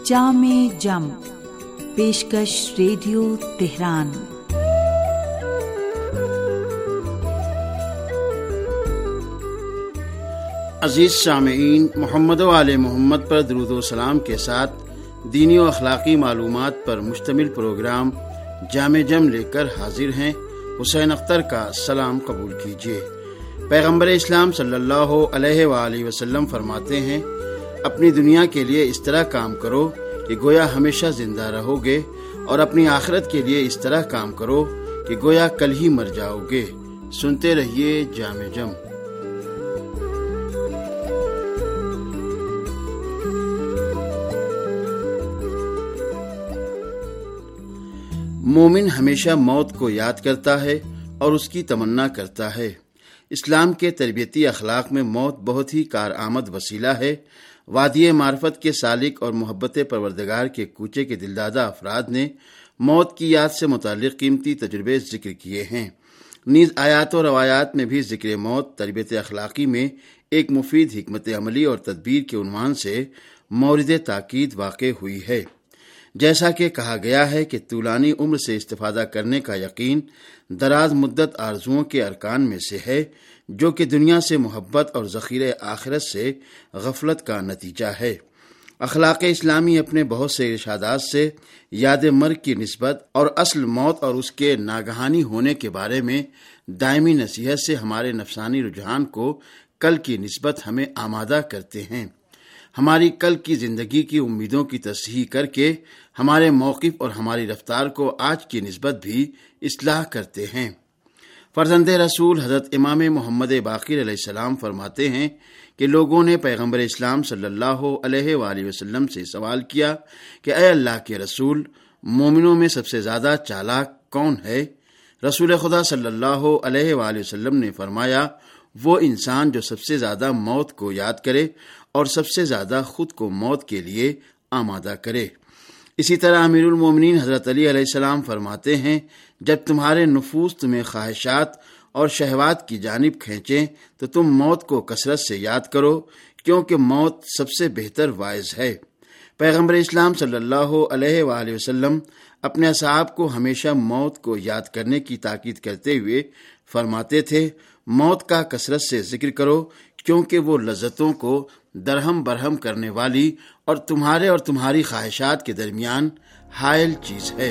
جامع جم پیشکش radio Tehran. عزیز سامعین، محمد و آل محمد پر درود و سلام کے ساتھ دینی و اخلاقی معلومات پر مشتمل پروگرام جامع جم لے کر حاضر ہیں۔ حسین اختر کا سلام قبول کیجیے۔ پیغمبر اسلام صلی اللہ علیہ وآلہ وسلم فرماتے ہیں، اپنی دنیا کے لیے اس طرح کام کرو کہ گویا ہمیشہ زندہ رہو گے، اور اپنی آخرت کے لیے اس طرح کام کرو کہ گویا کل ہی مر جاؤ گے۔ سنتے رہیے جامع جم۔ مومن ہمیشہ موت کو یاد کرتا ہے اور اس کی تمنا کرتا ہے۔ اسلام کے تربیتی اخلاق میں موت بہت ہی کارآمد وسیلہ ہے۔ وادی معرفت کے سالک اور محبت پروردگار کے کوچے کے دلدادہ افراد نے موت کی یاد سے متعلق قیمتی تجربے ذکر کیے ہیں۔ نیز آیات و روایات میں بھی ذکر موت تربیت اخلاقی میں ایک مفید حکمت عملی اور تدبیر کے عنوان سے مورد تاکید واقع ہوئی ہے۔ جیسا کہ کہا گیا ہے کہ طولانی عمر سے استفادہ کرنے کا یقین دراز مدت آرزوؤں کے ارکان میں سے ہے، جو کہ دنیا سے محبت اور ذخیرہ آخرت سے غفلت کا نتیجہ ہے۔ اخلاق اسلامی اپنے بہت سے ارشادات سے یاد مرگ کی نسبت اور اصل موت اور اس کے ناگہانی ہونے کے بارے میں دائمی نصیحت سے ہمارے نفسانی رجحان کو کل کی نسبت ہمیں آمادہ کرتے ہیں۔ ہماری کل کی زندگی کی امیدوں کی تصحیح کر کے ہمارے موقف اور ہماری رفتار کو آج کی نسبت بھی اصلاح کرتے ہیں۔ فرزند رسول حضرت امام محمد باقر علیہ السلام فرماتے ہیں کہ لوگوں نے پیغمبر اسلام صلی اللہ علیہ وآلہ وسلم سے سوال کیا کہ اے اللہ کے رسول، مومنوں میں سب سے زیادہ چالاک کون ہے؟ رسول خدا صلی اللہ علیہ وآلہ وسلم نے فرمایا، وہ انسان جو سب سے زیادہ موت کو یاد کرے اور سب سے زیادہ خود کو موت کے لیے آمادہ کرے۔ اسی طرح امیر المومنین حضرت علی علیہ السلام فرماتے ہیں، جب تمہارے نفوس تمہیں خواہشات اور شہوات کی جانب کھینچیں تو تم موت کو کثرت سے یاد کرو، کیونکہ موت سب سے بہتر واعظ ہے۔ پیغمبر اسلام صلی اللہ علیہ وآلہ وسلم اپنے اصحاب کو ہمیشہ موت کو یاد کرنے کی تاکید کرتے ہوئے فرماتے تھے، موت کا کثرت سے ذکر کرو، کیونکہ وہ لذتوں کو درہم برہم کرنے والی اور تمہارے اور تمہاری خواہشات کے درمیان حائل چیز ہے۔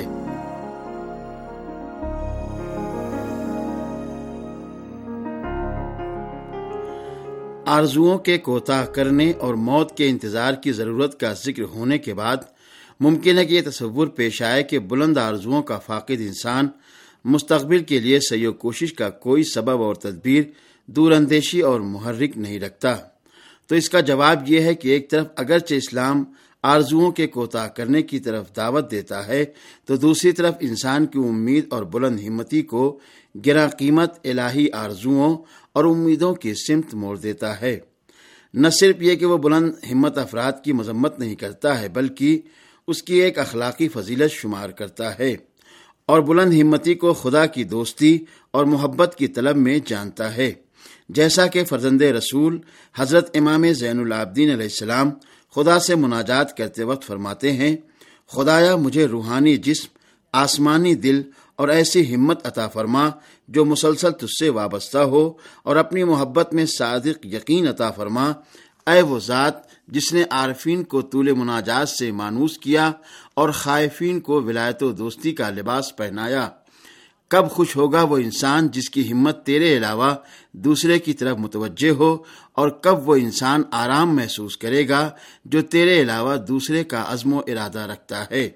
آرزوؤں کے کوتاہ کرنے اور موت کے انتظار کی ضرورت کا ذکر ہونے کے بعد ممکن ہے کہ یہ تصور پیش آئے کہ بلند آرزوؤں کا فاقد انسان مستقبل کے لیے سعی و کوشش کا کوئی سبب اور تدبیر، دور اندیشی اور محرک نہیں رکھتا۔ تو اس کا جواب یہ ہے کہ ایک طرف اگرچہ اسلام آرزوؤں کے کوتاہ کرنے کی طرف دعوت دیتا ہے، تو دوسری طرف انسان کی امید اور بلند ہمتی کو گراں قیمت الہی آرزوؤں اور امیدوں کی سمت موڑ دیتا ہے۔ نہ صرف یہ کہ وہ بلند ہمت افراد کی مذمت نہیں کرتا ہے، بلکہ اس کی ایک اخلاقی فضیلت شمار کرتا ہے، اور بلند ہمتی کو خدا کی دوستی اور محبت کی طلب میں جانتا ہے۔ جیسا کہ فرزند رسول حضرت امام زین العابدین علیہ السلام خدا سے مناجات کرتے وقت فرماتے ہیں، خدایا مجھے روحانی جسم، آسمانی دل اور ایسی ہمت عطا فرما جو مسلسل تجھ سے وابستہ ہو، اور اپنی محبت میں صادق یقین عطا فرما۔ اے وہ ذات جس نے عارفین کو طول مناجات سے مانوس کیا اور خائفین کو ولایت و دوستی کا لباس پہنایا، کب خوش ہوگا وہ انسان جس کی ہمت تیرے علاوہ دوسرے کی طرف متوجہ ہو، اور کب وہ انسان آرام محسوس کرے گا جو تیرے علاوہ دوسرے کا عزم و ارادہ رکھتا ہے۔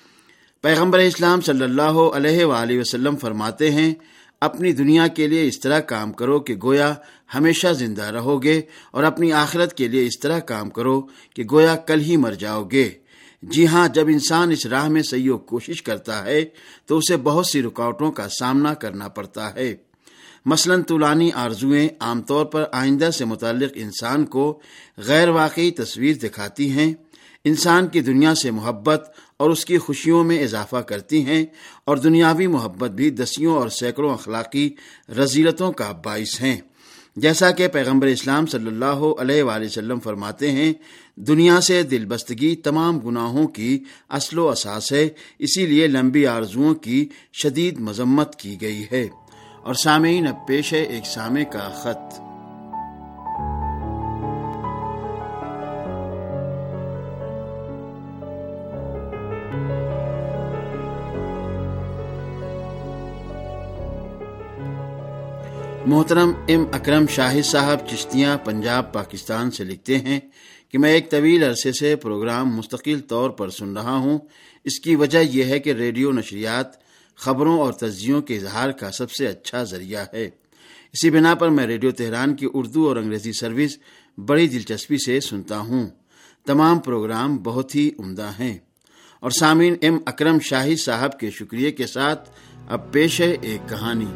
پیغمبر اسلام صلی اللہ علیہ وآلہ وسلم فرماتے ہیں، اپنی دنیا کے لیے اس طرح کام کرو کہ گویا ہمیشہ زندہ رہو گے، اور اپنی آخرت کے لیے اس طرح کام کرو کہ گویا کل ہی مر جاؤ گے۔ جی ہاں، جب انسان اس راہ میں سعی و کوشش کرتا ہے تو اسے بہت سی رکاوٹوں کا سامنا کرنا پڑتا ہے۔ مثلاً طولانی آرزوئیں عام طور پر آئندہ سے متعلق انسان کو غیر واقعی تصویر دکھاتی ہیں، انسان کی دنیا سے محبت اور اس کی خوشیوں میں اضافہ کرتی ہیں، اور دنیاوی محبت بھی دسیوں اور سینکڑوں اخلاقی رذیلتوں کا باعث ہیں۔ جیسا کہ پیغمبر اسلام صلی اللہ علیہ وآلہ وسلم فرماتے ہیں، دنیا سے دل بستگی تمام گناہوں کی اصل و اساس ہے، اسی لیے لمبی آرزوؤں کی شدید مذمت کی گئی ہے۔ اور سامعین، اب پیش ہے ایک سامع کا خط۔ محترم ایم اکرم شاہد صاحب چشتیاں پنجاب پاکستان سے لکھتے ہیں کہ میں ایک طویل عرصے سے پروگرام مستقل طور پر سن رہا ہوں۔ اس کی وجہ یہ ہے کہ ریڈیو نشریات خبروں اور تجزیوں کے اظہار کا سب سے اچھا ذریعہ ہے۔ اسی بنا پر میں ریڈیو تہران کی اردو اور انگریزی سروس بڑی دلچسپی سے سنتا ہوں۔ تمام پروگرام بہت ہی عمدہ ہیں۔ اور سامعین، ایم اکرم شاہد صاحب کے شکریہ کے ساتھ اب پیش ہے ایک کہانی۔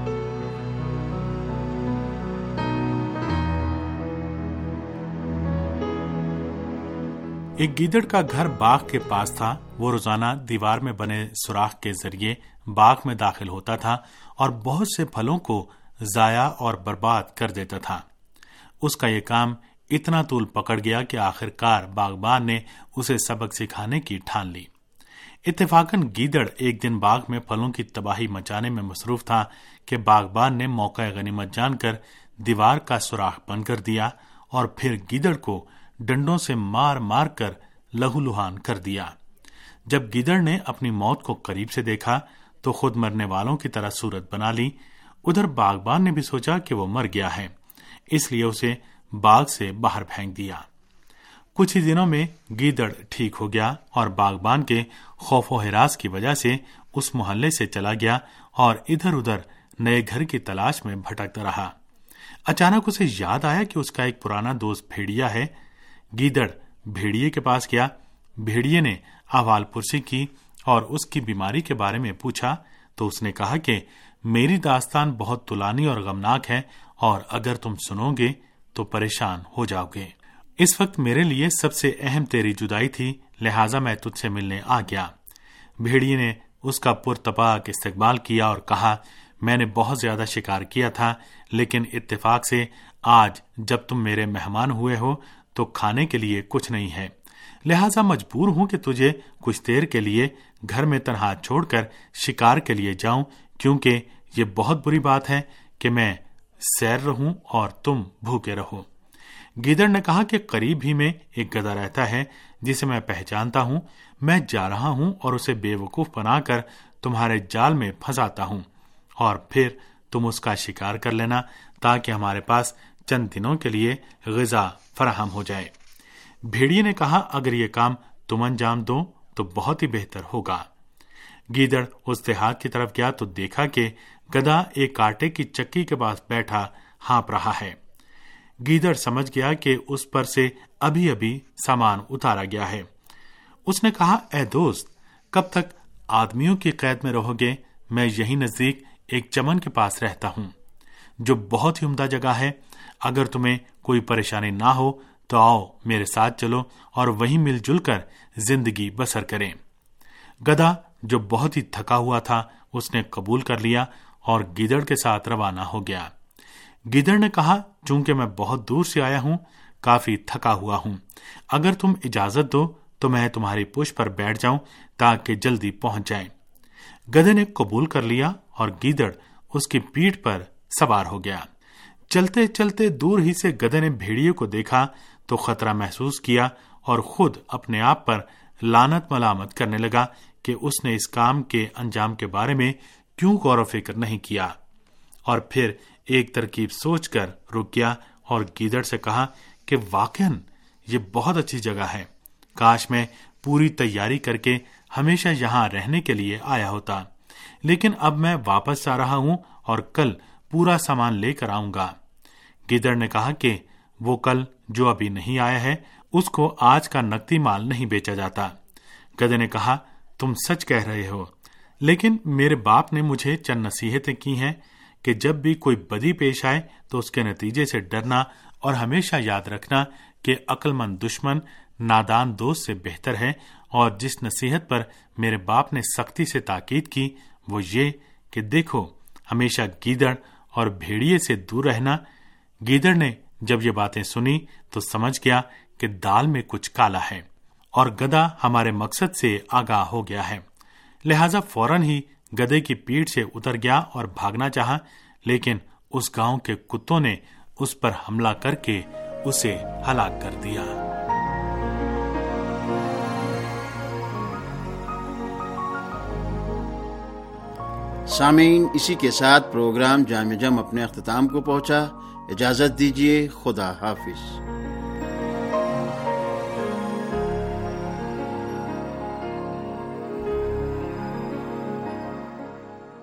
ایک گیدڑ کا گھر باغ کے پاس تھا۔ وہ روزانہ دیوار میں بنے سوراخ کے ذریعے باغ میں داخل ہوتا تھا اور بہت سے پھلوں کو ضائع اور برباد کر دیتا تھا۔ اس کا یہ کام اتنا طول پکڑ گیا کہ آخر کار باغبان نے اسے سبق سکھانے کی ٹھان لی۔ اتفاقاً گیدڑ ایک دن باغ میں پھلوں کی تباہی مچانے میں مصروف تھا کہ باغبان نے موقع غنیمت جان کر دیوار کا سوراخ بند کر دیا اور پھر گیدڑ کو ڈنڈوں سے مار مار کر لہو لہان کر دیا۔ جب گیدڑ نے اپنی موت کو قریب سے دیکھا تو خود مرنے والوں کی طرح صورت بنا لی۔ ادھر باغبان نے بھی سوچا کہ وہ مر گیا ہے، اس لیے اسے باغ سے باہر پھینک دیا۔ کچھ ہی دنوں میں گیدڑ ٹھیک ہو گیا اور باغبان کے خوف و ہراس کی وجہ سے اس محلے سے چلا گیا اور ادھر ادھر نئے گھر کی تلاش میں بھٹکتا رہا۔ اچانک اسے یاد آیا کہ اس کا ایک پرانا دوست بھیڑیا ہے۔ گیدڑ بھیڑیے کے پاس گیا۔ بھیڑیے نے احوال پرسی کی اور اس کی بیماری کے بارے میں پوچھا تو اس نے کہا کہ میری داستان بہت طولانی اور غمناک ہے اور اگر تم سنو گے تو پریشان ہو جاؤ گے۔ اس وقت میرے لیے سب سے اہم تیری جدائی تھی، لہٰذا میں تجھ سے ملنے آ گیا۔ بھیڑیے نے اس کا پرتپاک استقبال کیا اور کہا، میں نے بہت زیادہ شکار کیا تھا، لیکن اتفاق سے آج جب تم میرے مہمان ہوئے ہو تو کھانے کے لیے کچھ نہیں ہے، لہٰذا مجبور ہوں کہ تجھے کچھ دیر کے لیے گھر میں تنہا چھوڑ کر شکار کے لیے جاؤں، کیونکہ یہ بہت بری بات ہے کہ میں سیر رہوں اور تم بھوکے رہو۔ گیدڑ نے کہا کہ قریب ہی میں ایک گدھا رہتا ہے جسے میں پہچانتا ہوں، میں جا رہا ہوں اور اسے بے وقوف بنا کر تمہارے جال میں پھنساتا ہوں اور پھر تم اس کا شکار کر لینا تاکہ ہمارے پاس چند دنوں کے لیے غذا فراہم ہو جائے۔ بھیڑیے نے کہا، اگر یہ کام تم انجام دو تو بہت ہی بہتر ہوگا۔ گیدڑ اس دیہات کی طرف گیا تو دیکھا کہ گدھا ایک آٹے کی چکی کے پاس بیٹھا ہانپ رہا ہے۔ گیدڑ سمجھ گیا کہ اس پر سے ابھی ابھی سامان اتارا گیا ہے۔ اس نے کہا، اے دوست، کب تک آدمیوں کی قید میں رہو گے؟ میں یہیں نزدیک ایک چمن کے پاس رہتا ہوں جو بہت ہی عمدہ جگہ ہے۔ اگر تمہیں کوئی پریشانی نہ ہو تو آؤ میرے ساتھ چلو اور وہیں مل جل کر زندگی بسر کریں۔ گدھا جو بہت ہی تھکا ہوا تھا اس نے قبول کر لیا اور گیدڑ کے ساتھ روانہ ہو گیا۔ گیدڑ نے کہا، چونکہ میں بہت دور سے آیا ہوں، کافی تھکا ہوا ہوں، اگر تم اجازت دو تو میں تمہاری پشت پر بیٹھ جاؤں تاکہ جلدی پہنچ جائیں۔ گدھے نے قبول کر لیا اور گیدڑ اس کی پیٹھ پر سوار ہو گیا۔ چلتے چلتے دور ہی سے گدھے نے بھیڑیے کو دیکھا تو خطرہ محسوس کیا اور خود اپنے آپ پر لعنت ملامت کرنے لگا کہ اس نے اس کام کے انجام کے بارے میں کیوں غور و فکر نہیں کیا، اور پھر ایک ترکیب سوچ کر رک گیا اور گیدڑ سے کہا کہ واقعاً یہ بہت اچھی جگہ ہے، کاش میں پوری تیاری کر کے ہمیشہ یہاں رہنے کے لیے آیا ہوتا، لیکن اب میں واپس آ رہا ہوں اور کل پورا سامان لے کر آؤں گا۔ گیدڑ نے کہا کہ وہ کل جو ابھی نہیں آیا ہے اس کو آج کا نقدی مال نہیں بیچا جاتا۔ گدھے نے کہا، تم سچ کہہ رہے ہو، لیکن میرے باپ نے مجھے چند نصیحتیں کی ہیں کہ جب بھی کوئی بدی پیش آئے تو اس کے نتیجے سے ڈرنا اور ہمیشہ یاد رکھنا کہ عقل مند دشمن نادان دوست سے بہتر ہے، اور جس نصیحت پر میرے باپ نے سختی سے تاکید کی وہ یہ کہ دیکھو، ہمیشہ گیدڑ اور بھیڑیے سے دور رہنا، گیدڑ نے جب یہ باتیں سنی تو سمجھ گیا کہ دال میں کچھ کالا ہے اور گدھا ہمارے مقصد سے آگاہ ہو گیا ہے، لہذا فوراً ہی گدھے کی پیٹھ سے اتر گیا اور بھاگنا چاہا، لیکن اس گاؤں کے کتوں نے اس پر حملہ کر کے اسے ہلاک کر دیا۔ سامعین، اسی کے ساتھ پروگرام جامع جم اپنے اختتام کو پہنچا۔ اجازت دیجیے، خدا حافظ۔